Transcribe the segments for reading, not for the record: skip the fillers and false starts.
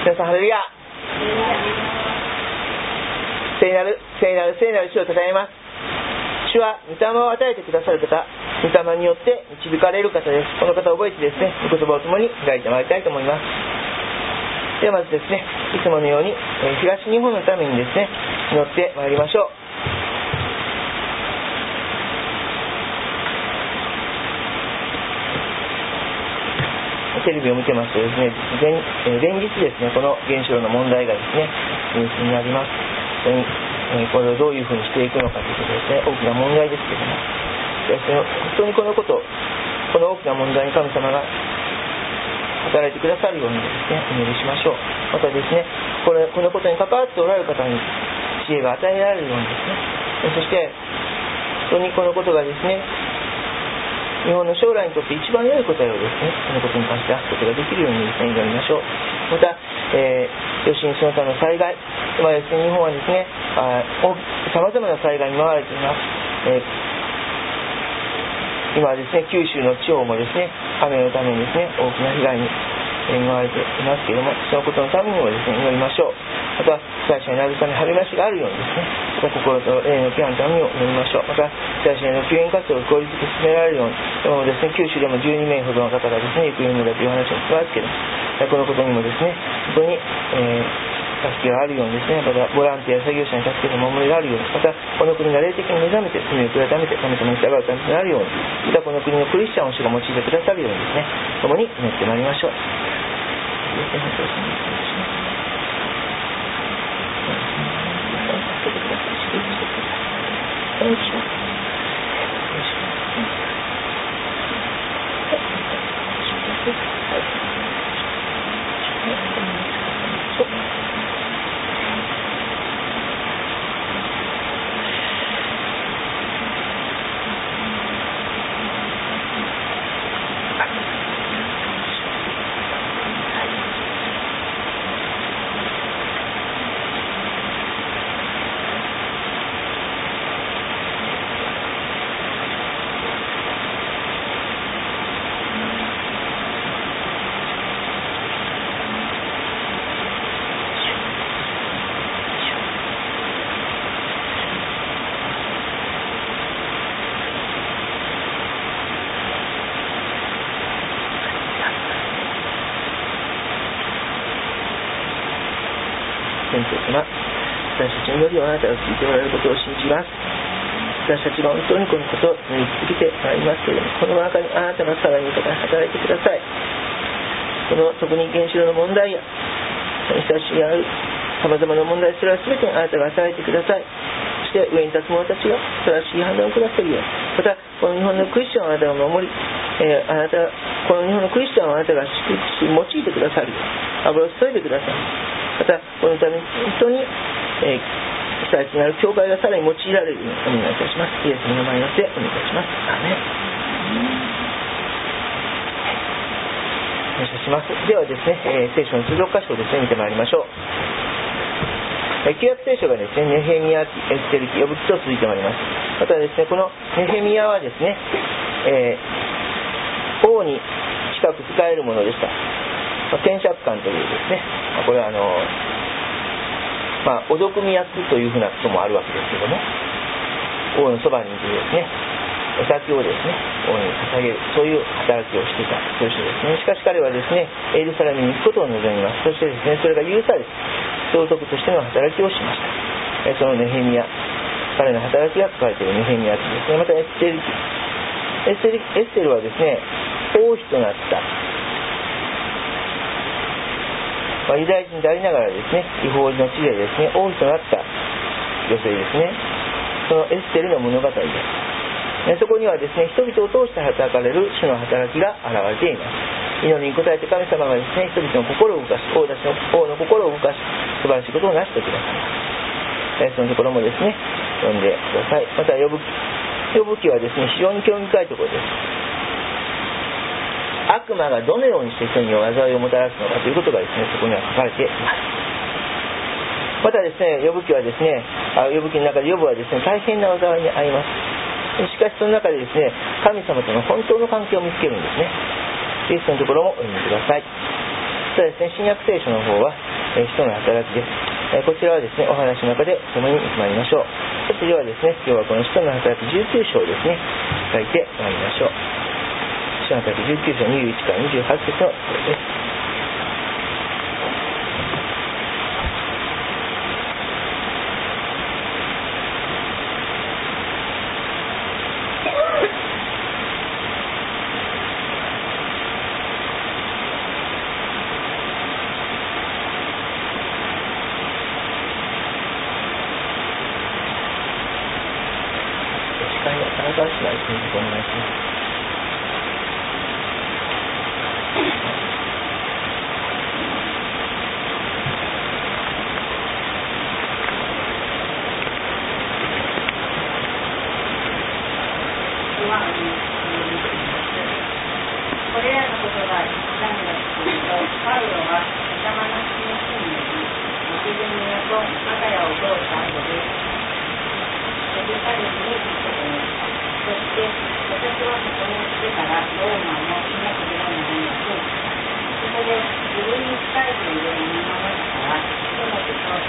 皆さんハレルヤ。聖なる主をたたえます。主は御霊を与えてくださる方、御霊によって導かれる方です。この方を覚えてですね、御言葉を共に開いてまいりたいと思います。ではまずですね、いつものように東日本のためにですね、祈ってまいりましょう。テレビを見てますとですね、連日ですね、この原子炉の問題がですね、ニュースになります。これをどういうふうにしていくのかということですね、大きな問題ですけども、本当にこの大きな問題に神様が働いてくださるようにですね、お祈りしましょう。またですね、このことに関わっておられる方に知恵が与えられるようにですね、そして本当にこのことがですね、日本の将来にとって一番良い答えをですね、このことに関して出すことができるようにですね、祈りましょう。また、余震その他の災害、今ですね、日本はですね、さまざまな災害に見舞われています。今はですね、九州の地方もですね、雨のためにですね、大きな被害に見舞われていますけれども、そのことのためにもですね、祈りましょう。また、被災者に慰め、励ましがあるようにですね、また心と霊のケアのためにも祈りましょう。また、被災者への救援活動を効率的に進められるように、今もですね、九州でも12名ほどの方がですね、行方不明だという話を聞きますけれども、このことにもですね、本当に、助けがあるようにですね、またボランティア作業者に助けの守りがあるように、またこの国が霊的に目覚めて罪を改めて神様に従うためになるように、またこの国のクリスチャンを主が用いてくださるようにですね、共に祈ってまいりましょう。私たちによりあなたが聞いておられることを信じます。私たちが本当にこのことを言い続けてまいりますけれども、この中にあなたがさらに働いてください。この特に原子炉の問題や親しみあるさまざまな問題、それは全てにあなたが働いてください。そして上に立つ者たちが正しい判断を下せるように、またこの日本のクリスチャンをあなたが守り、この日本のクリスチャンをあなたが祝福し用いてくださるように油を注いでください。またこのために本当に被災地にある教会がさらに用いられるようにお願いいたします。イエスの名前によってお願いいたします。アーメン。感謝します。ではですね、聖書の通常箇所をですね見てまいりましょう。旧約聖書がですね、ネヘミヤ、エステル記、ヨブ記と続いてまいります。またですね、このネヘミヤはですね、王に近く仕えるものでした。検察官というですね、これはお毒味役というふうなこともあるわけですけども、王のそばにいてですね、お酒をですね、王に捧げる、そういう働きをしていた、そういう人ですね。しかし彼はですね、エルサレムに行くことを望みます。そしてですね、それが許されて、総督としての働きをしました。そのネヘミヤ、彼の働きが書かれているネヘミヤ記ですね。またエステルはですね、王妃となった、ユダヤ人でありながらですね、異邦人の地でですね、王妃となった女性ですね。そのエステルの物語です。そこにはですね、人々を通して働かれる主の働きが現れています。祈りに応えて神様がですね、人々の心を動かし、王の心を動かし、素晴らしいことを成してください。そのところもですね、読んでください。またヨブ記はですね、非常に興味深いところです。悪魔がどのようにして人に災いをもたらすのかということがですね、そこには書かれています。またですね、ヨブ記はですね、ヨブ記の中でヨブはですね、大変な災いに遭います。しかしその中でですね、神様との本当の関係を見つけるんですね。そのところもお読みください。そしたらですね、新約聖書の方は使徒の働きです。こちらはですね、お話の中で共にまいりましょう。それではですね、今日はこの使徒の働き19章をですね、書いてまいりましょう。使徒の働き19章21から28節のところです。金沢市内先生お願いします。 これらのことが何だというと、パウロは御霊の示しによりマケドニアとアカヤを通った後でエルサレムに行くことにした。そして私はここに来てからローマもしなければならなくなった。そこで自分に近いというものの中からテモテと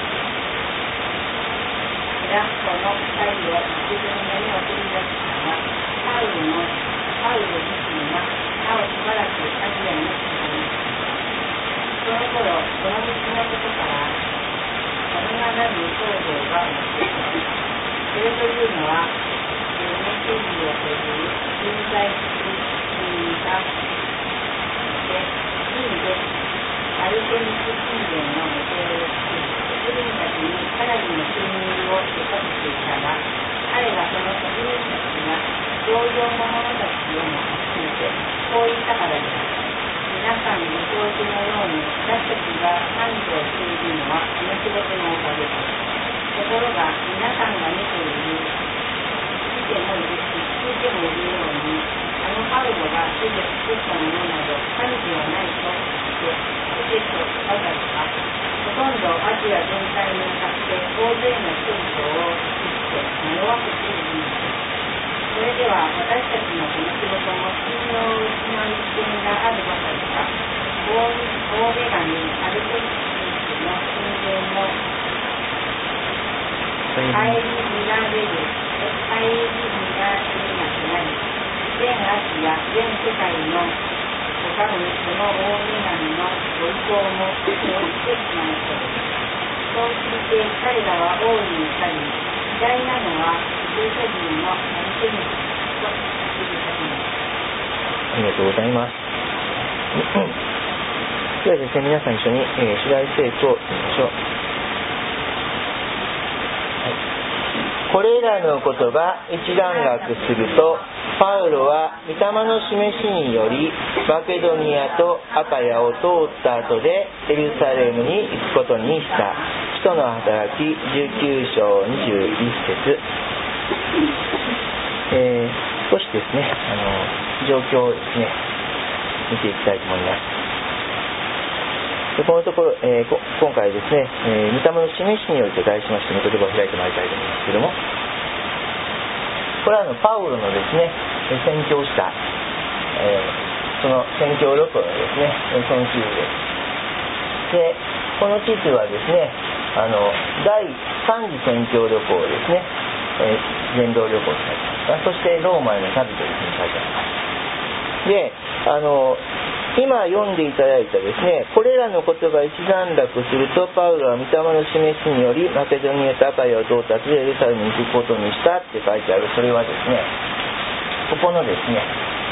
エラストの2人をマケドニアに送り出したが、パウロ自身はなおしばらくアジアに来ていました。その頃、この道のことからこの名なる騒動が起きました。それというのはデメテリオという駐在人がいて、銀でアルテミス神殿の模型を作り、職人たちにかなりの収入を得させていたが、彼がその職人たちが同様の者たちをも集めてこう言ったからです。皆さんご承知のように私たちが繁盛しているのはこの仕事のおかげです。ところが皆さんが見てもいるように、パウロが手で作ったものなど神ではないと言ってエペソばかりか、ほとんどアジア全体に向かって大勢の人々を作って惑わせているのです。それでは私たちのこの仕事も信用を失う危険があるばかりか、大女神アルテミスの神殿の顧みられなくなり、全アジア全世界の他にその大女神のご意向も降りてしまいそうです。そう聞いて彼らは大いに怒り、偉大なのはギリシャ人のアルテミスと言い始めます。 ありがとうございます。ではですね、皆さん一緒に、主題聖句を読みましょう。これらのことが一段落すると、パウロは御霊の示しによりマケドニアとアカヤを通った後でエルサレムに行くことにした。使徒の働き19章21節、少しですね、状況をですね見ていきたいと思います。でこのところ、今回ですね、御霊の示しによりと題しまして、御言葉を開いてまいりたいと思いますけれども、これはパウロのですね、宣教した、その宣教旅行のですね、その地図です。で、この地図はですね、第3次宣教旅行ですね、伝道旅行と書いてあります。そしてローマへの旅というふうに書いてあります。で、今読んでいただいたですね、これらのことが一段落するとパウロは御霊の示しによりマケドニアとアカヤを通った後でエルサレムに行くことにしたって書いてある。それはですね、ここのですね、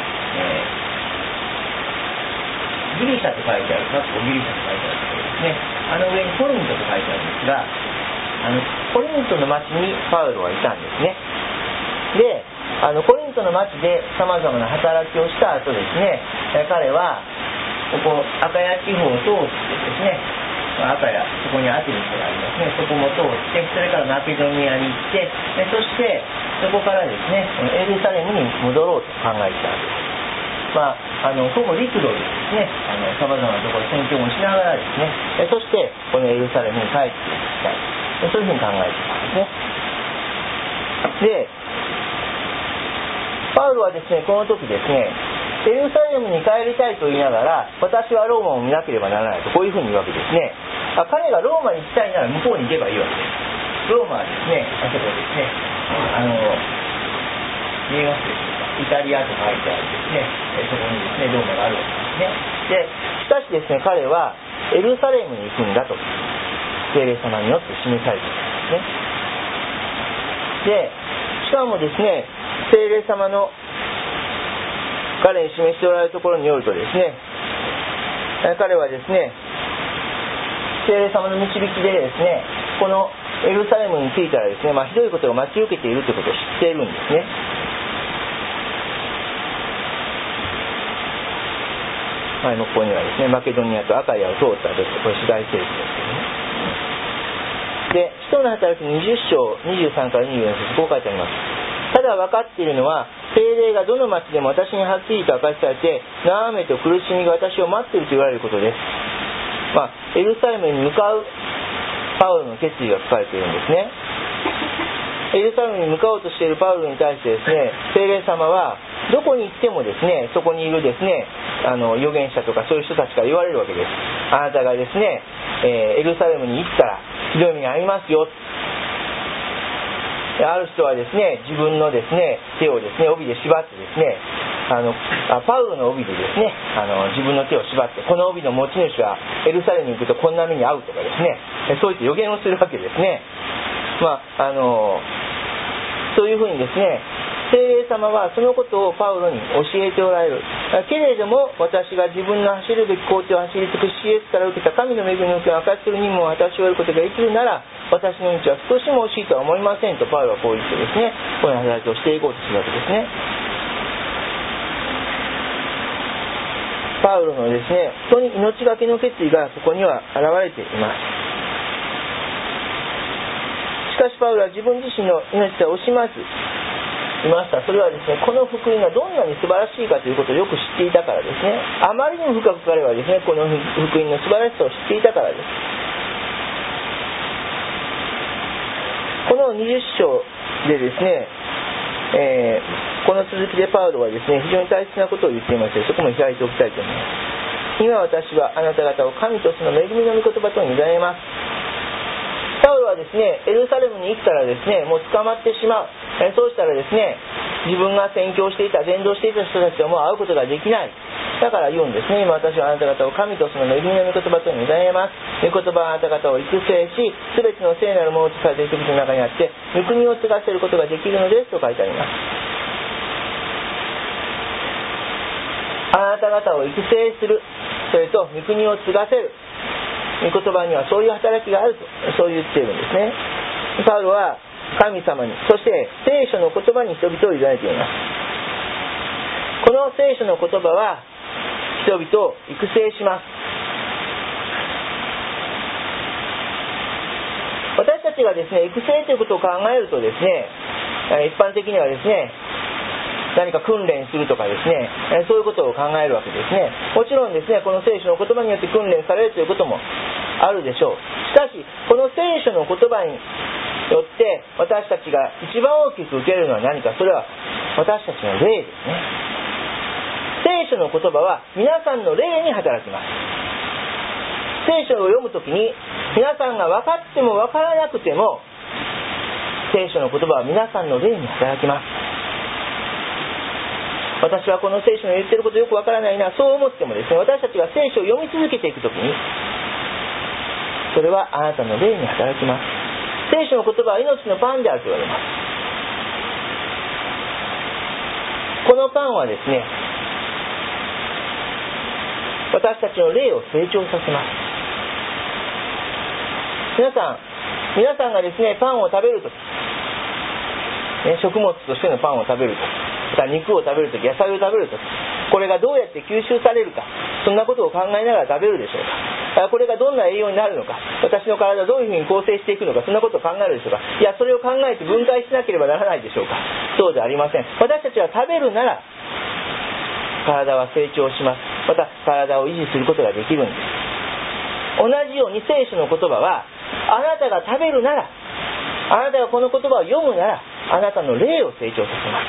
ギリシャと書いてある、ギリシャと書いてあるところですね。上にコリントと書いてあるんですが、コリントの町にパウロはいたんですね。で、コリントの町でさまざまな働きをした後ですね、彼はここアカヤ地方を通ってですね、アカヤ、そこにアテネスがありますね、そこも通って、それからマケドニアに行って、そしてそこからですねエルサレムに戻ろうと考えてたわけです。ほぼ陸路でですね、さまざまなところ宣教もしながらですね、そしてこのエルサレムに帰っていきたい、そういうふうに考えてたんですね。で、パウロはですね、この時ですね、エルサレムに帰りたいと言いながら、私はローマを見なければならないと、こういうふうに言うわけですね。 彼がローマに行きたいなら向こうに行けばいいわけです。ローマはですね、あそこですね、見えますでしょうか。イタリアと書いてあるですね、そこにですね、ローマがあるわけですね。で、しかしですね、彼はエルサレムに行くんだと、聖霊様によって示されているんですね。で、しかもですね、聖霊様の彼に示しておられるところによるとですね、彼はですね、聖霊様の導きでですね、このエルサレムに着いたらですね、ひどいことが待ち受けているということを知っているんですね。前のここにはですね、マケドニアとアカイアを通ったと、これ主題聖句ですけどね。で、使徒の働き20章23から24節、こう書いてあります。ただ分かっているのは、聖霊がどの町でも私にはっきりと明かしされて、悩めと苦しみが私を待っていると言われることです。エルサレムに向かうパウロの決意が書かれているんですね。エルサレムに向かおうとしているパウロに対してですね、聖霊様はどこに行ってもですね、そこにいるですね、預言者とかそういう人たちから言われるわけです。あなたがですね、エルサレムに行ったらひどい目に遭いますよ。ある人はですね、自分のですね、手をですね、帯で縛ってですね、パウロの帯でですね、自分の手を縛って、この帯の持ち主はエルサレムに行くとこんな目に遭うとかですね、そういった予言をするわけですね。そういうふうにですね、聖霊様はそのことをパウロに教えておられる。けれども私が自分の走るべき工程を走り尽くし、イエスから受けた神の恵みの受けを明かしする任務を果たし終えることができるなら、私の道は少しも惜しいとは思いませんとパウロはこう言ってですね、この働きをしていこうとするわけですね。パウロのですね、本当に命がけの決意がそこには現れています。しかしパウロは自分自身の命とは惜しまずいました。それはですね、この福音がどんなに素晴らしいかということをよく知っていたからですね。あまりにも深く彼はですね、この福音の素晴らしさを知っていたからです。この20章でですね、この続きでパウロはですね、非常に大切なことを言っていますので、そこも開いておきたいと思います。今私はあなた方を神とその恵みの御言葉と委ねます。パウロはですね、エルサレムに行ったらですね、もう捕まってしまう。そうしたらですね、自分が宣教していた、伝道していた人たちともう会うことができない。だから言うんですね。今私はあなた方を神とその恵みの御言葉と委ねます。御言葉はあなた方を育成し、すべての聖なるものとされている人々の中にあって、御国を継がせることができるのですと書いてあります。あなた方を育成する、それと御国を継がせる。御言葉にはそういう働きがあると、そう言っているんですね。パウロは神様に、そして聖書の言葉に人々を委ねています。この聖書の言葉は人々を育成します。私たちがですね、育成ということを考えるとですね、一般的にはですね、何か訓練するとかですね、そういうことを考えるわけですね。もちろんですね、この聖書の言葉によって訓練されるということもあるでしょう。しかしこの聖書の言葉によって私たちが一番大きく受けるのは何か、それは私たちの霊ですね。聖書の言葉は皆さんの霊に働きます。聖書を読むときに皆さんが分かっても分からなくても、聖書の言葉は皆さんの霊に働きます。私はこの聖書の言っていることよくわからないな、そう思ってもですね、私たちが聖書を読み続けていくときに、それはあなたの霊に働きます。聖書の言葉は命のパンであると言われます。このパンはですね、私たちの霊を成長させます。皆さんがですね、パンを食べるとき、食物としてのパンを食べるとき、また肉を食べるとき、野菜を食べるとき、これがどうやって吸収されるか、そんなことを考えながら食べるでしょうか。これがどんな栄養になるのか、私の体をどういうふうに構成していくのか、そんなことを考えるでしょうか。いや、それを考えて分解しなければならないでしょうか。そうではありません。私たちは食べるなら体は成長します。また体を維持することができるんです。同じように聖書の言葉は、あなたが食べるなら、あなたがこの言葉を読むなら、あなたの霊を成長させます。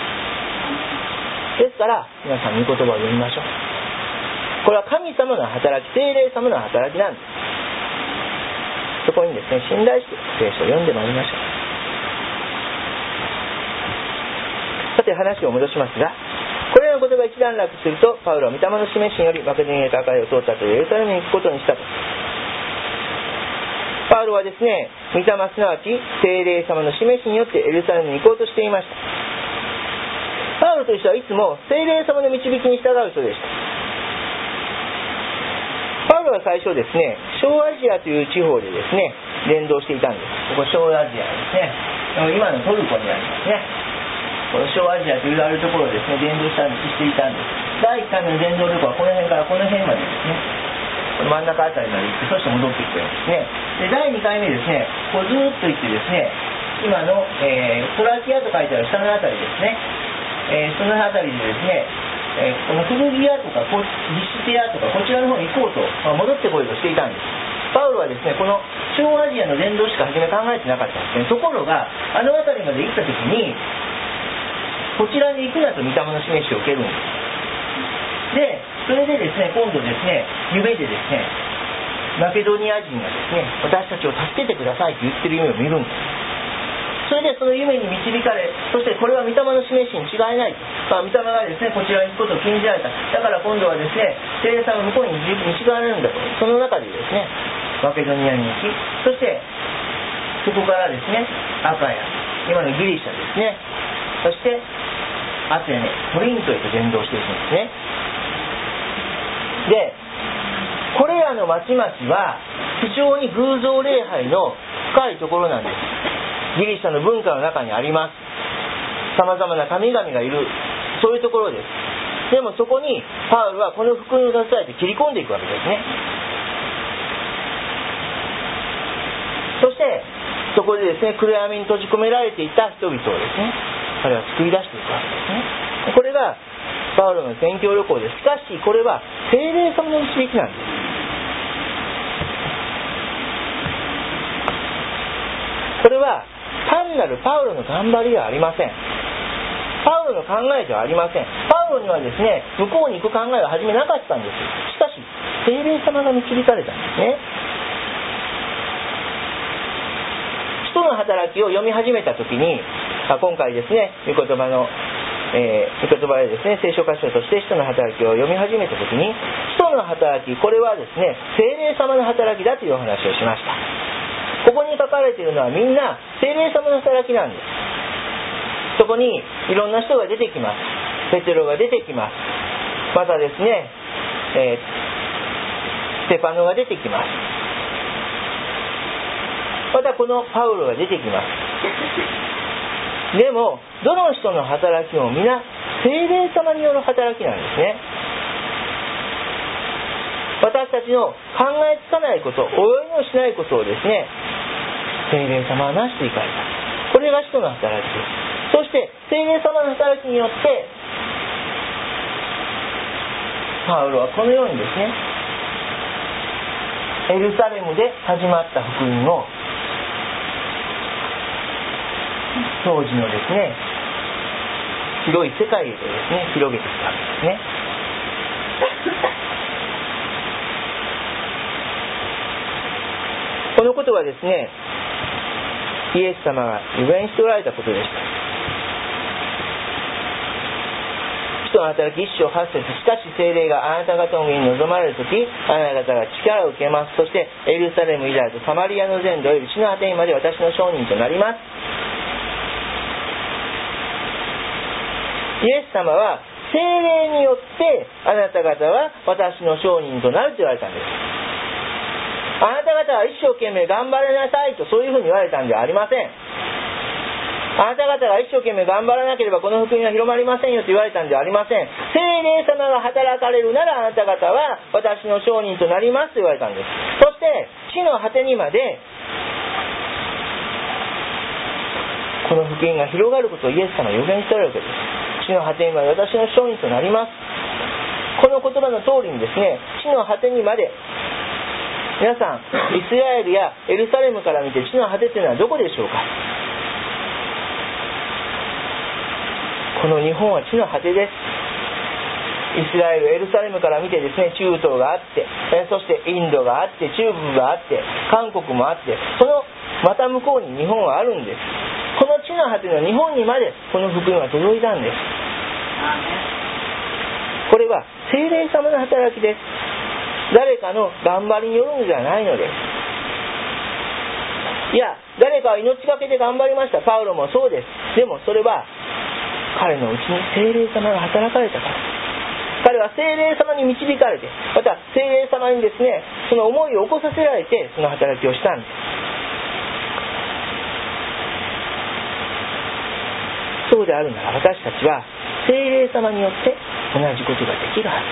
ですから皆さん御言葉を読みましょう。これは神様の働き、聖霊様の働きなんです。 そこにですね、信頼して聖書を読んでまいりましょう。さて話を戻しますが、これらのことが一段落すると、パウロは御霊の示しによりマケドニアとアカイアを通ったとエルサレムに行くことにしたと。パウロはですね、御霊すなわち聖霊様の示しによってエルサレムに行こうとしていました。パウロという人はいつも聖霊様の導きに従う人でした。パウロは最初ですね、小アジアという地方でですね、伝道していたんです。ここ小アジアですね、今のトルコにありますね。この小アジアというあるところをですね、伝道していたんです。第1回目の伝道旅行はこの辺からこの辺までですね、この真ん中あたりまで行って、そして戻ってきてるんですね。で、第2回目ですね、こうずっと行ってですね、今の、トラキアと書いてある下のあたりですね、そのあたりでですね、このフルギアとかリシテアとかこちらの方に行こうと、戻ってこようとしていたんです。パウロはですね、この小アジアの伝道しか初め考えてなかったんですね。ところがあのあたりまで行った時に、こちらに行くなと御霊の示しを受けるんです。で、それでですね、今度ですね、夢でですね、マケドニア人がですね、私たちを助けてくださいと言ってる夢を見るんです。それでその夢に導かれ、そしてこれは御霊の示しに違いないと、御霊がですね、こちらに行くことを禁じられた。だから今度はですね、聖霊様が向こうに導かれるんだと。その中でですね、マケドニアに行き、そしてそこからですね、アカヤ、今のギリシャですね、そしてアテネ、コリントへと伝道していくんですね。で、これらの町々は非常に偶像礼拝の深いところなんです。ギリシャの文化の中にあります。さまざまな神々がいる、そういうところです。でもそこにパウロはこの福音を携えて切り込んでいくわけですね。そしてそこでですね、暗闇に閉じ込められていた人々をですね、彼は救い出していくわけですね。これがパウロの宣教旅行です。しかしこれは聖霊様の導きなんです。これは単なるパウロの頑張りではありません。パウロの考えではありません。パウロにはですね、向こうに行く考えは初めなかったんです。しかし聖霊様が導かれたんですね。使徒の働きを読み始めたときに、今回ですね、御言葉でですね、聖書箇所として使徒の働きを読み始めたときに、使徒の働き、これはですね、聖霊様の働きだというお話をしました。ここに書かれているのはみんな聖霊様の働きなんです。そこにいろんな人が出てきます。ペテロが出てきます。またですね、ステパノが出てきます。またこのパウロが出てきます。でもどの人の働きも皆聖霊様による働きなんですね。私たちの考えつかないこと、泳ぎもしないことをですね、聖霊様はなしていかれた。これが使徒の働きです。そして聖霊様の働きによってパウロはこのようにですね、エルサレムで始まった福音を当時のですね、広い世界へとですね、広げてきたわけですね。このことはですね、イエス様が予言しておられたことでした。使徒の働き1章8節、しかし聖霊があなた方の上に臨まれるとき、あなた方が力を受けます。そしてエルサレム以来とサマリアの全土より地の果てにまで私の証人となります。イエス様は聖霊によってあなた方は私の証人となると言われたんです。あなた方は一生懸命頑張りなさいと、そういうふうに言われたんではありません。あなた方が一生懸命頑張らなければこの福音は広まりませんよと言われたんではありません。聖霊様が働かれるならあなた方は私の証人となりますと言われたんです。そして地の果てにまでこの福音が広がることをイエス様は予言しておられるわけです。地の果てにまで私の証人となります。この言葉の通りにですね、地の果てにまで、皆さんイスラエルやエルサレムから見て地の果てというのはどこでしょうか。この日本は地の果てです。 イスラエル、エルサレムから見てですね、中東があって、そしてインドがあって、中国があって、韓国もあって、そのまた向こうに日本はあるんです。この地の果ての日本にまでこの福音は届いたんです。これは聖霊様の働きです。誰かの頑張りによるのではないのです。いや、誰かは命がけで頑張りました。パウロもそうです。でもそれは彼のうちに聖霊様が働かれたから。彼は聖霊様に導かれて、また聖霊様にですね、その思いを起こさせられてその働きをしたんです。そうであるなら私たちは聖霊様によって同じことができるはず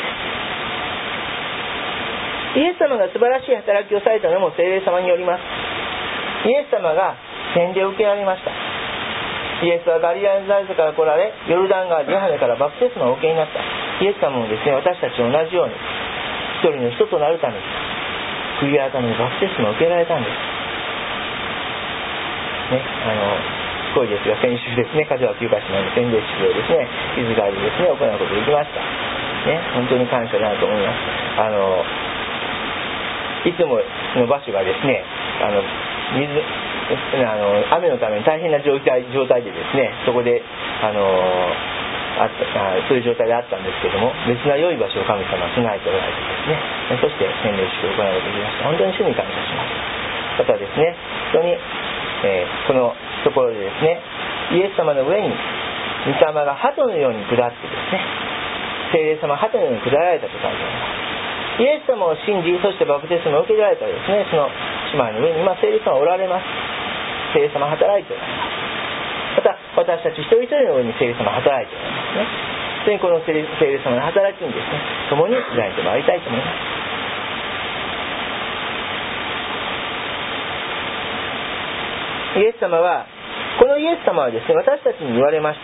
です。イエス様が素晴らしい働きをされたのも聖霊様によります。イエス様が洗礼を受けられました。イエスはガリラヤのナザレトから来られ、ヨルダン川でヨハネからバプテスマをお受けになった。イエス様もですね、私たちと同じように一人の人となるために悔い改めのバプテスマを受けられたんですね。すごいですが、先週ですね、梶原旧会士の洗礼式をですね、静かにですね、行うことができましたね。本当に感謝だなと思います。いつもの場所がですね、雨のために大変な状態でですね、そこでそういう状態であったんですけども、別な良い場所を神様は備えておられてですね、そして洗礼式を行うことができました。本当に主に感謝します。またですね、本当に、このところでですね、イエス様の上に御霊が鳩のように下ってですね、聖霊様が鳩のように下られたと書いてあります。イエス様を信じ、そしてバプテスマを受けられたですね、その姉妹の上に今聖霊様がおられます。聖霊様が働いておられます。また私たち一人一人の上に聖霊様が働いておられますね。本当にこの聖霊様の働きにですね、共につないでまいりたいと思います。イエス様は、このイエス様はですね、私たちに言われました。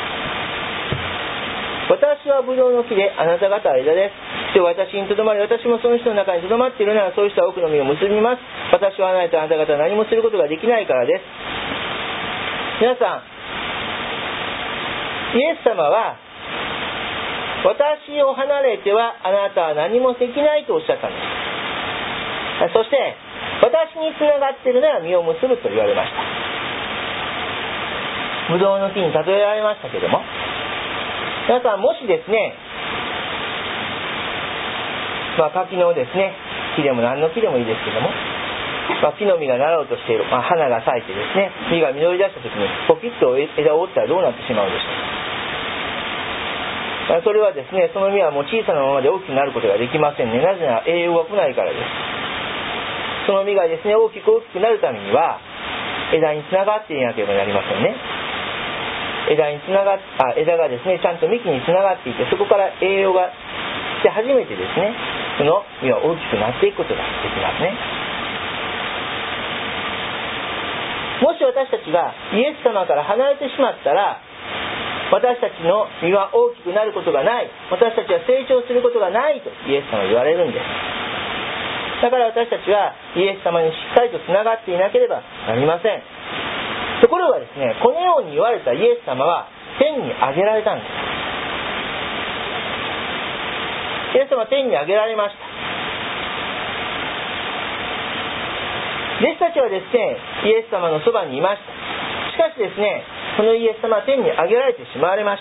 私はブドウの木で、あなた方は枝です。で、私にとどまり、私もその人の中にとどまっているなら、そういう人は多くの実を結びます。私はないとあなた方は何もすることができないからです。皆さん、イエス様は、私を離れてはあなたは何もできないとおっしゃったんです。そして、私につながっているなら実を結ぶと言われました。ブドウの木に例えられましたけども、皆さんもしですね、柿のですね、木でも何の木でもいいですけども、木の実がなろうとしている、花が咲いてですね、実が実り出した時にポキッと枝を折ったらどうなってしまうでしょうか。それはですね、その実はもう小さなままで大きくなることができませんね。なぜなら栄養が来ないからです。その実がですね、大きくなるためには枝につながっていなければなりませんね。枝がですね、ちゃんと幹につながっていて、そこから栄養が来て初めてですね、その実は大きくなっていくことができますね。もし私たちがイエス様から離れてしまったら、私たちの実は大きくなることがない、私たちは成長することがないとイエス様は言われるんです。だから私たちはイエス様にしっかりとつながっていなければなりません。ところがですね、このように言われたイエス様は天に上げられたんです。イエス様は天に上げられました。弟子たちはですね、イエス様のそばにいました。しかしですね、このイエス様は天に上げられてしまわれました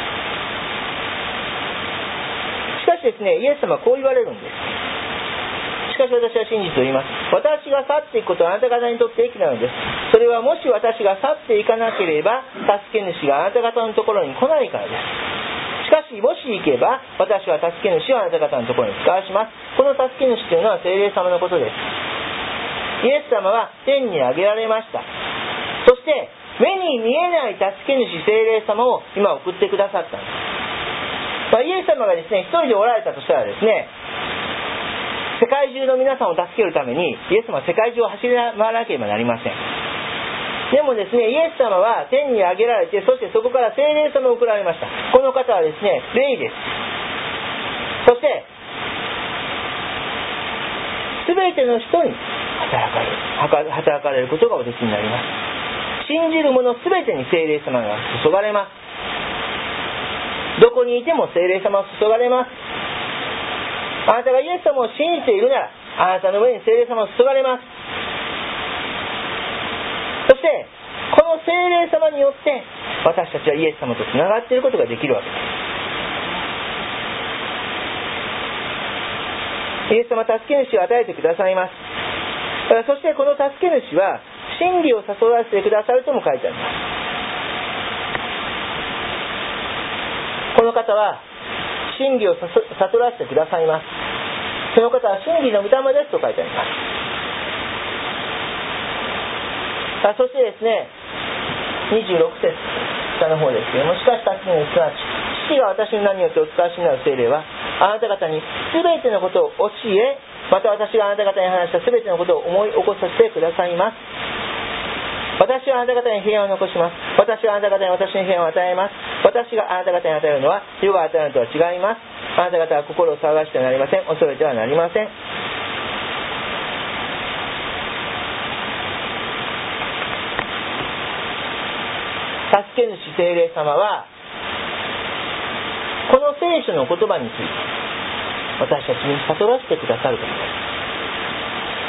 。しかしですね、イエス様はこう言われるんです。しかし私は真実を言います。私が去っていくことはあなた方にとって益なのです。それはもし私が去っていかなければ、助け主があなた方のところに来ないからです。しかしもし行けば、私は助け主をあなた方のところに使わします。この助け主というのは聖霊様のことです。イエス様は天に上げられました。そして目に見えない助け主聖霊様を今送ってくださったんです。イエス様がですね、一人でおられたとしたらですね、世界中の皆さんを助けるためにイエス様は世界中を走り回らなければなりません。でもですね、イエス様は天に上げられて、そしてそこから聖霊様を送られました。この方はですね、霊です。そして全ての人に働かれることがおできになります。信じる者全てに聖霊様が注がれます。 どこにいても聖霊様は注がれます。あなたがイエス様を信じているなら、あなたの上に聖霊様は注がれます。そしてこの聖霊様によって私たちはイエス様とつながっていることができるわけです。イエス様は助け主を与えてくださいます。そしてこの助け主は真理を悟らせてくださるとも書いてあります。この方は真理を悟らせてくださいます。その方は真理の御霊ですと書いてあります。そしてですね、26節下の方ですけれども、しかし助け主すなわち父が私の名によってお使わしになる聖霊はあなた方に全てのことを教え、また私があなた方に話した全てのことを思い起こさせてくださいます。私はあなた方に平安を残します。私はあなた方に私に平安を与えます。私があなた方に与えるのは世が与えるのとは違います。あなた方は心を騒がしてはなりません。恐れてはなりません。助け主聖霊様はこの聖書の言葉について私たちに悟らせてくださることです。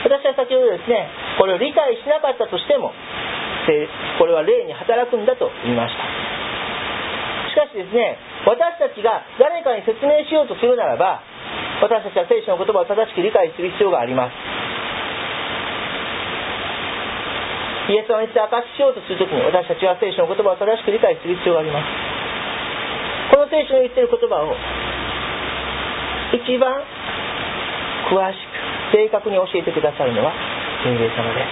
私は先ほどですね、これを理解しなかったとしてもこれは霊に働くんだと言いました。しかしですね、私たちが誰かに説明しようとするならば、私たちは聖書の言葉を正しく理解する必要があります。イエス様について証ししようとするときに私たちは聖書の言葉を正しく理解する必要があります。この聖書の言っている言葉を一番詳しく正確に教えてくださるのは聖霊様です。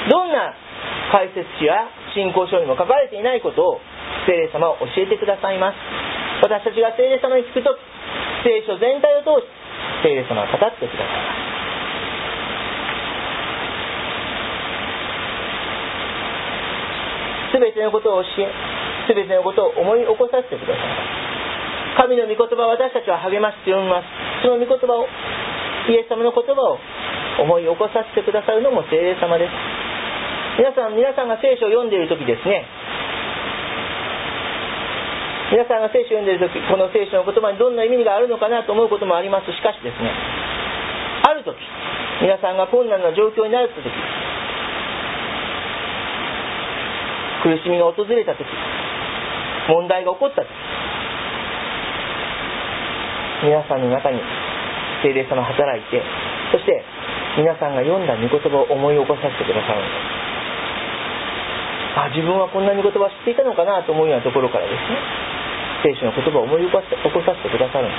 どんな解説書や信仰書にも書かれていないことを聖霊様は教えてくださいます。私たちが聖霊様に聞くと聖書全体を通して聖霊様は語ってくださいます。すべてのことを教え、すべてのことを思い起こさせてくださいます。神の御言葉を私たちは励まして読みます。その御言葉を、イエス様の言葉を思い起こさせてくださるのも聖霊様です。皆さんが聖書を読んでいるときですね、皆さんが聖書を読んでいるとき、この聖書の言葉にどんな意味があるのかなと思うこともあります。しかしですね、あるとき皆さんが困難な状況になったとき、苦しみが訪れたとき、問題が起こったとき、皆さんの中に聖霊様が働いて、そして皆さんが読んだ御言葉を思い起こさせてくださるんです。自分はこんな御言葉を知っていたのかなと思うようなところからですね、聖書の言葉を思い起こさせてくださるんです。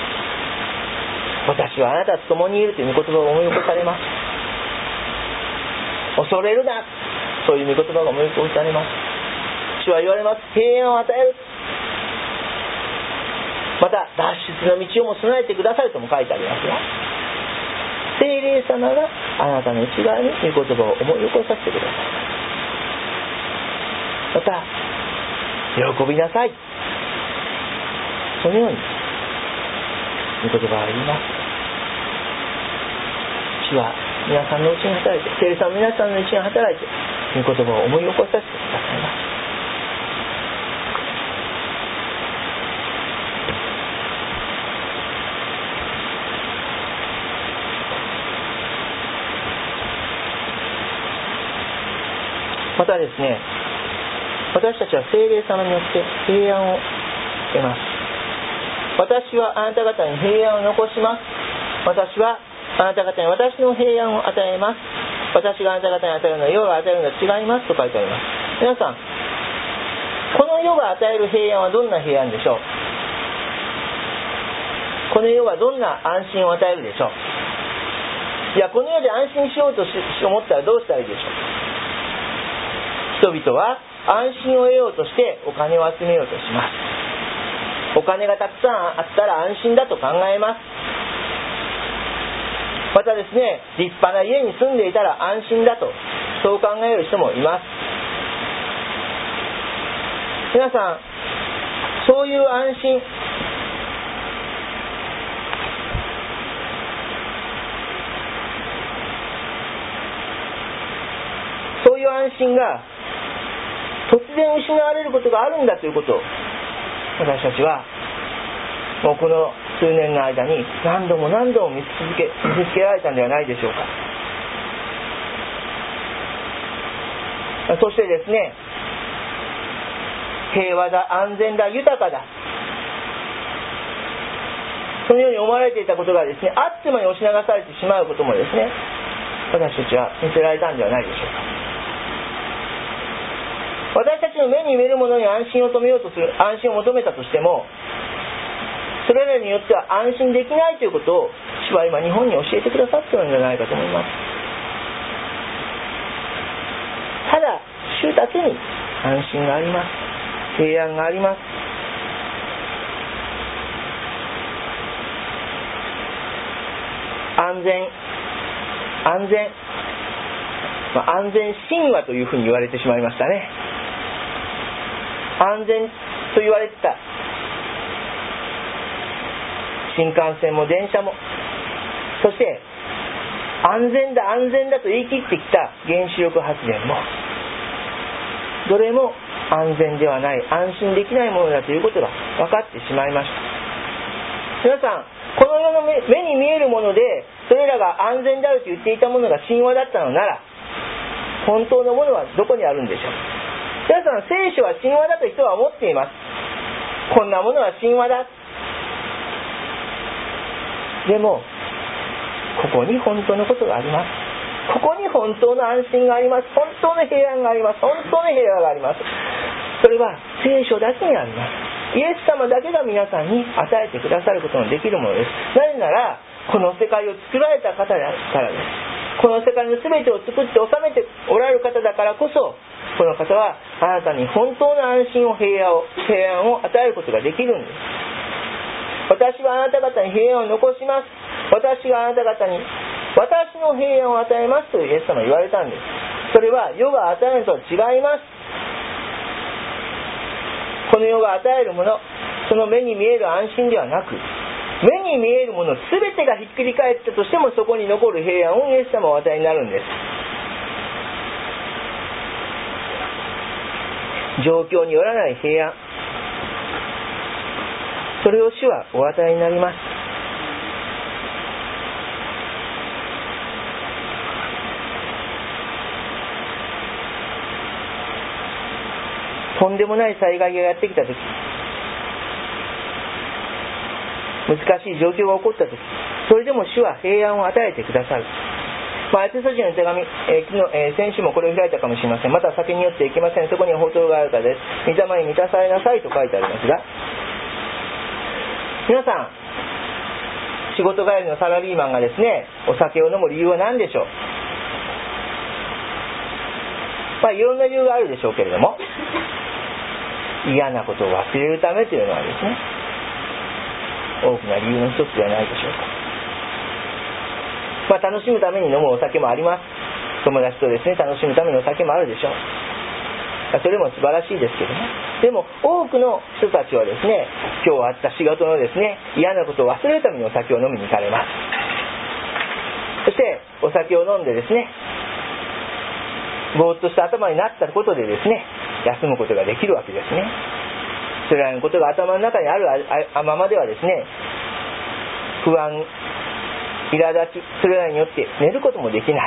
私はあなたと共にいるという御言葉を思い起こされます。恐れるな、そういう御言葉が思い起こされます。主は言われます。平安を与える。また脱出の道をも備えてくださるとも書いてありますが、聖霊様があなたの内側に御言葉を思い起こさせてください。また喜びなさい、そのように御言葉は言います。主は皆さんのうちに働いて、聖霊様は皆さんのうちに働いて御言葉を思い起こさせてくださいます。またですね、私たちは聖霊様によって平安を得ます。私はあなた方に平安を残します。私はあなた方に私の平安を与えます。私があなた方に与えるのは世が与えるのと違いますと書いてあります。皆さん、この世が与える平安はどんな平安でしょう？この世はどんな安心を与えるでしょう？いや、この世で安心しようと思ったらどうしたらいいでしょう？人々は安心を得ようとしてお金を集めようとします。お金がたくさんあったら安心だと考えます。またですね、立派な家に住んでいたら安心だと、そう考える人もいます。皆さん、そういう安心、そういう安心が突然失われることがあるんだということを私たちはもうこの数年の間に何度も何度も見つけられたんではないでしょうか。そしてですね、平和だ、安全だ、豊かだ、そのように思われていたことがですね、あっという間に押し流されてしまうこともですね、私たちは見せられたんではないでしょうか。私たちの目に見えるものに安心を求めたとしても、それらによっては安心できないということを主は今日本に教えてくださっているのではないかと思います。ただ主だけに安心があります。平安があります。安全神話というふうに言われてしまいましたね。安全と言われてた新幹線も電車も、そして安全だと言い切ってきた原子力発電も、どれも安全ではない、安心できないものだということが分かってしまいました。皆さん、この世の目に見えるものでそれらが安全であると言っていたものが神話だったのなら、本当のものはどこにあるんでしょう。皆さん、聖書は神話だと人は思っています。こんなものは神話だ。でもここに本当のことがあります。ここに本当の安心があります。本当の平安があります。本当の平和があります。それは聖書だけにあります。イエス様だけが皆さんに与えてくださることのできるものです。なぜならこの世界を作られた方だからです。この世界の全てを作って治めておられる方だからこそ、この方はあなたに本当の安心を平安を与えることができるんです。私はあなた方に平安を残します。私があなた方に私の平安を与えますとイエス様は言われたんです。それは世が与えるのとは違います。この世が与えるもの、その目に見える安心ではなく、目に見えるもの全てがひっくり返ったとしてもそこに残る平安をイエス様はお与えになるんです。状況によらない平安、それを主はお与えになります。とんでもない災害がやってきたとき、難しい状況が起こったとき、それでも主は平安を与えてくださる。エペソ人の手紙、先週もこれを開いたかもしれません。また酒によっていけません。そこには宝刀があるからです。御霊に満たされなさいと書いてありますが、皆さん、仕事帰りのサラリーマンがですね、お酒を飲む理由は何でしょう。いろんな理由があるでしょうけれども、嫌なことを忘れるためというのはですね、大きな理由の一つではないでしょうか。楽しむために飲むお酒もあります。友達とですね、楽しむためのお酒もあるでしょう。それも素晴らしいですけども、でも多くの人たちはですね、今日あった仕事のですね、嫌なことを忘れるためにお酒を飲みに行かれます。そしてお酒を飲んでですね、ぼーっとした頭になったことでですね、休むことができるわけですね。それらのことが頭の中にあるままではですね、不安、苛立ち、それらによって寝ることもできない。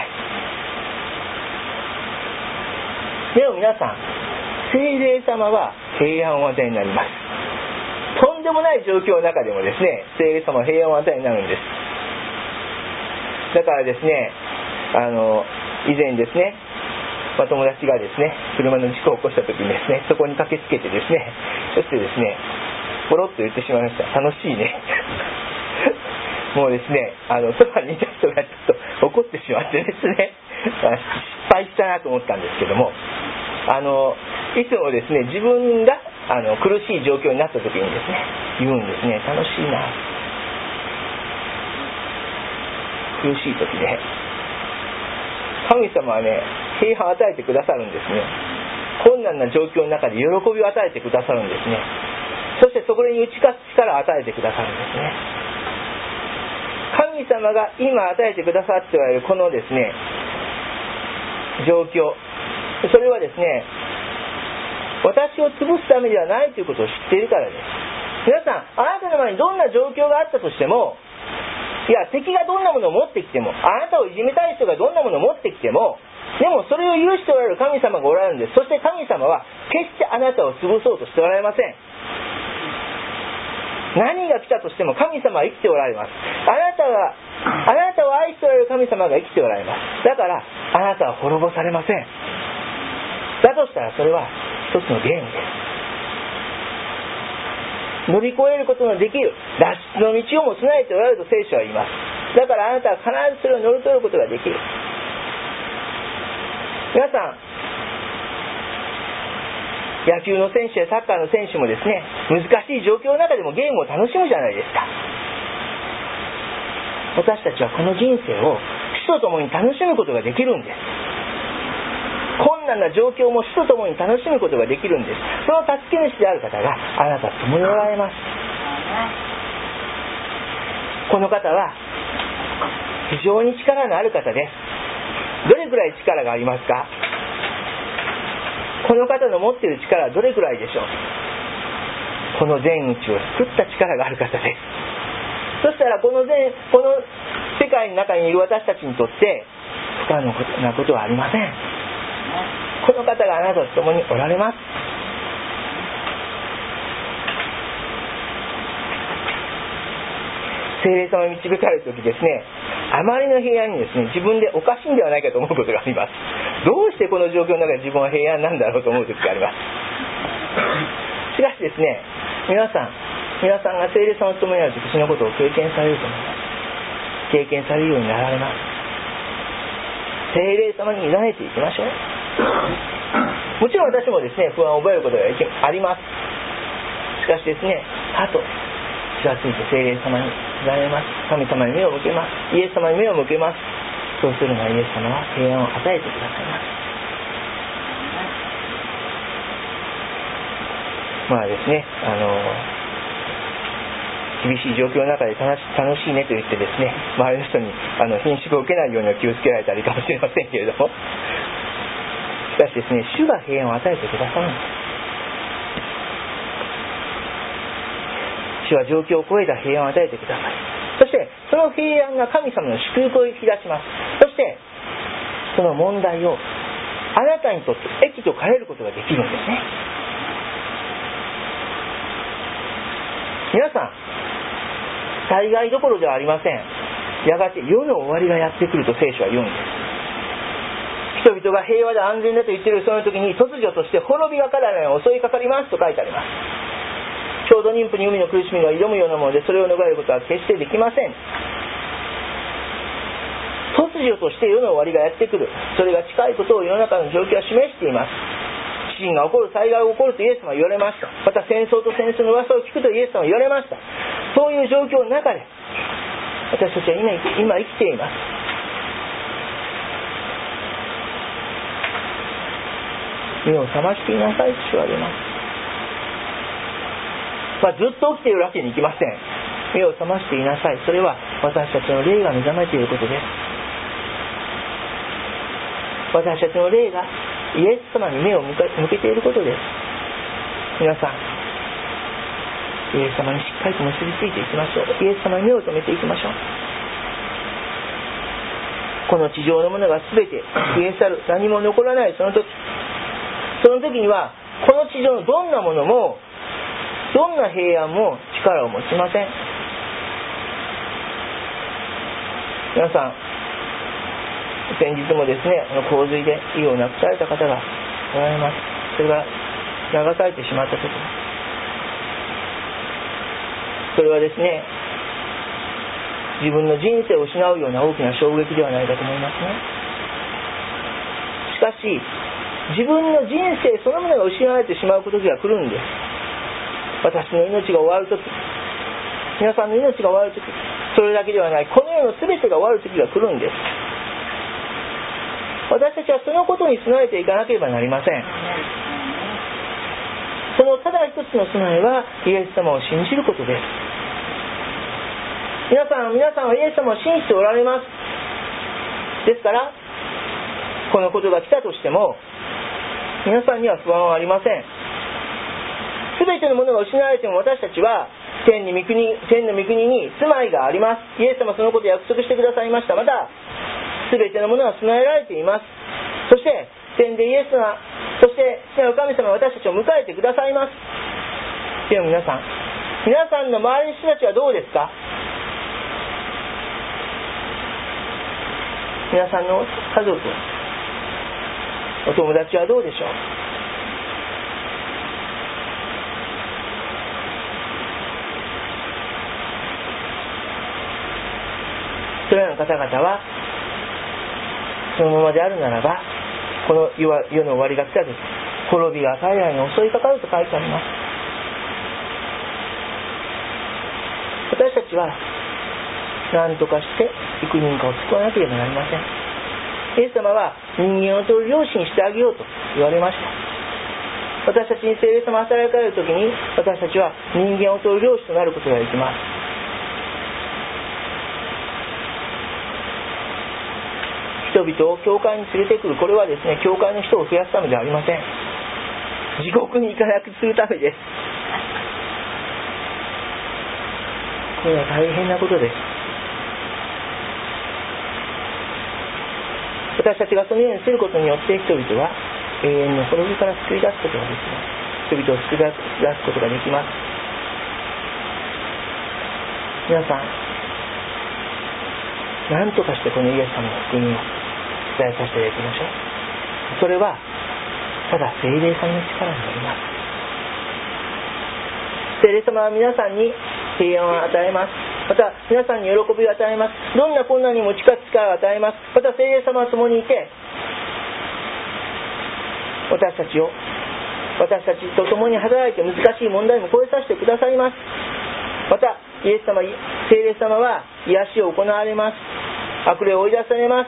でも皆さん、聖霊様は平安を与えになります。とんでもない状況の中でもですね、聖霊様は平安を与えになるんです。だからですね、以前ですね、友達がですね、車の事故を起こした時にですね、そこに駆けつけてですね、そしてですね、ポロッと言ってしまいました。楽しいね。もうですね、そばにいた人がちょっと怒ってしまってですね、失敗したなと思ったんですけども、いつもですね、自分が苦しい状況になった時にですね、言うんですね。楽しいな。苦しい時ね、神様はね、平安を与えてくださるんですね。困難な状況の中で喜びを与えてくださるんですね。そしてそこに打ち勝つ力を与えてくださるんですね。神様が今与えてくださっておられるこのですね、状況、それはですね、 私を潰すためではないということを知っているからです。皆さん、あなたの前にどんな状況があったとしても、いや、敵がどんなものを持ってきても、あなたをいじめたい人がどんなものを持ってきても、でもそれを許しておられる神様がおられるんです。そして神様は決してあなたを潰そうとしておられません。何が来たとしても神様は生きておられます。あなたを愛しておられる神様が生きておられます。だからあなたは滅ぼされません。だとしたらそれは一つのゲームです。乗り越えることのできる脱出の道をも備えておられると聖書は言います。だからあなたは必ずそれを乗り越えることができる。皆さん、野球の選手やサッカーの選手もですね、難しい状況の中でもゲームを楽しむじゃないですか。私たちはこの人生を主と共に楽しむことができるんです。困難な状況も主と共に楽しむことができるんです。その助け主である方があなたと共におられます。この方は非常に力のある方です。どれくらい力がありますか？この方の持っている力はどれくらいでしょう？この全宇宙を作った力がある方です。そしたらこの世界の中にいる私たちにとって不可能なことはありません。この方があなたと共におられます。聖霊様に導かれるときですね、あまりの平安にですね、自分でおかしいんではないかと思うことがあります。どうしてこの状況の中で自分は平安なんだろうと思うときがあります。しかしですね、皆さんが聖霊様と共にあるとき、そのことを経験されると思います。経験されるようになられます。聖霊様に委ねていきましょう。もちろん私もですね、不安を覚えることがあります。しかしですね、あと気がついて聖霊様に委ねます。神様に目を向けます。イエス様に目を向けます。そうするならイエス様は平安を与えてくださいます。まあですね、厳しい状況の中で楽しいねと言ってですね、周りの人に貧縮を受けないようには気をつけられたりかもしれませんけれども、しかしですね、主が平安を与えてくださるんです。主は状況を超えた平安を与えてください。そしてその平安が神様の祝福を引き出します。そしてその問題をあなたにとって益と変えることができるんですね。皆さん、災害どころではありません。やがて世の終わりがやってくると聖書は言うんです。人々が平和で安全だと言っているその時に突如として滅びが彼らに襲いかかりますと書いてあります。ちょうど妊婦に海の苦しみが挑むようなもので、それを逃れることは決してできません。突如として世の終わりがやってくる、それが近いことを世の中の状況は示しています。地震が起こる、災害が起こるとイエス様は言われました。また戦争と戦争の噂を聞くとイエス様は言われました。そういう状況の中で私たちは今生きています。目を覚ましていなさいと主は言います。ずっと起きているわけにいきません。目を覚ましていなさい。それは私たちの霊が目覚めていることです。私たちの霊がイエス様に目を向けていることです。皆さん、イエス様にしっかりと結びついていきましょう。イエス様に目を留めていきましょう。この地上のものが全て消え去る、何も残らないその時にはこの地上のどんなものもどんな平安も力を持ちません。皆さん、先日もですね、洪水で家をなくされた方がおられます。それが流されてしまった時、それはですね、自分の人生を失うような大きな衝撃ではないかと思いますね。しかし自分の人生そのものが失われてしまう時が来るんです。私の命が終わる時、皆さんの命が終わる時、それだけではない、この世の全てが終わる時が来るんです。私たちはそのことに備えていかなければなりません。そのただ一つの備えはイエス様を信じることです。皆さんはイエス様を信じておられます。ですからこのことが来たとしても皆さんには不安はありません。 全てのものが失われても私たちは天の御国に住まいがあります。イエス様はそのことを約束してくださいました。また全てのものは備えられています。そして天でイエス様、そして父なる神様は私たちを迎えてくださいます。でも皆さんの周りの人たちはどうですか？皆さんの家族、お友達はどうでしょう？それらの方々はそのままであるならば、この世の終わりが来た時、滅びが彼らに襲いかかると書いてあります。私たちは何とかして幾人かを救わなければなりません。イエス様は人間を通る漁師にしてあげようと言われました。私たちに聖霊様が働かれる時に、私たちは人間を通る漁師となることができます。人々を教会に連れてくる、これはですね、教会の人を増やすためではありません。地獄に行かなくするためです。これは大変なことです。私たちがそのようにすることによって人々は永遠の滅びから救い出すことができます。人々を救い出すことができます。皆さん、何とかしてこのイエス様の福音を伝えさせていただきましょう。それはただ聖霊様の力になります。聖霊様は皆さんに平安を与えます。また皆さんに喜びを与えます。どんな困難にも打ち勝つ力を与えます。また聖霊様は共にいて、私たちと共に働いて難しい問題も越えさせてくださいます。また聖霊様は癒しを行われます。悪霊を追い出されます。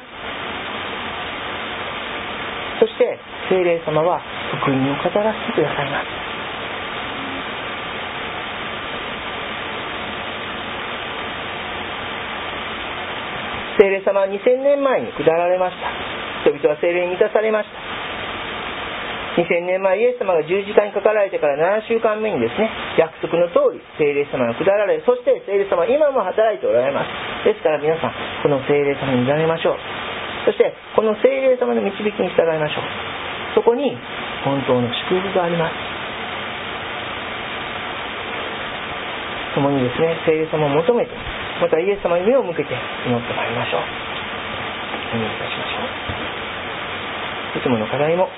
そして聖霊様は福音を語らせてくださいます。聖霊様は2000年前に下られました。人々は聖霊に満たされました。2000年前、イエス様が十字架にかかられてから7週間目にですね、約束の通り聖霊様が下られ、そして聖霊様は今も働いておられます。ですから皆さん、この聖霊様に委ねましょう。そしてこの聖霊様の導きに従いましょう。そこに本当の祝福があります。共にですね、聖霊様を求めて、またイエス様に目を向けて祈ってまいりましょう。お願いいたしましょう。いつもの課題も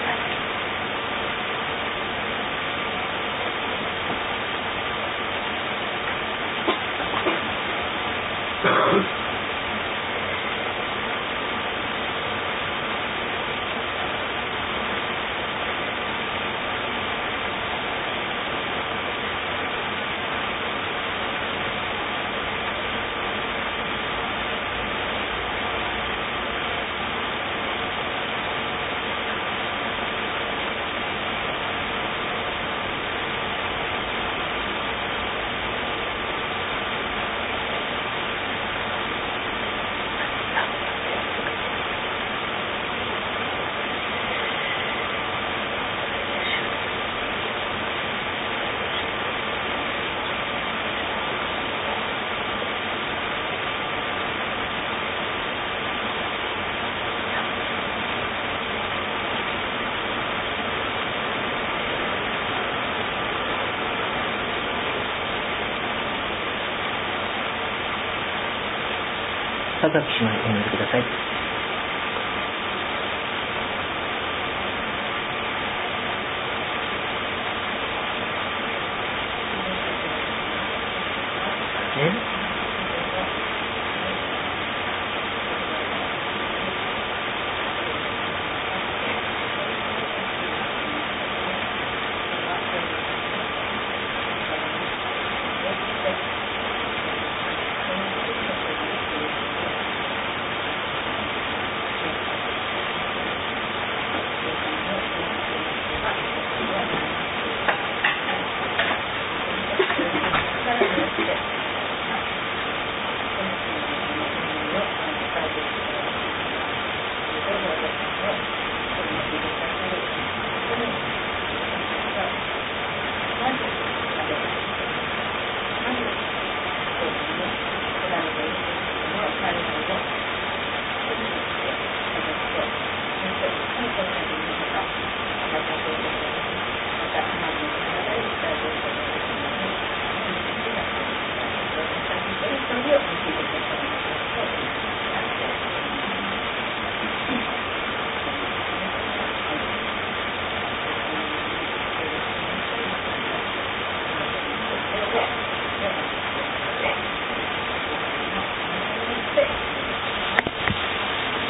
高くしまいお祈りください。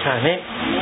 さあね、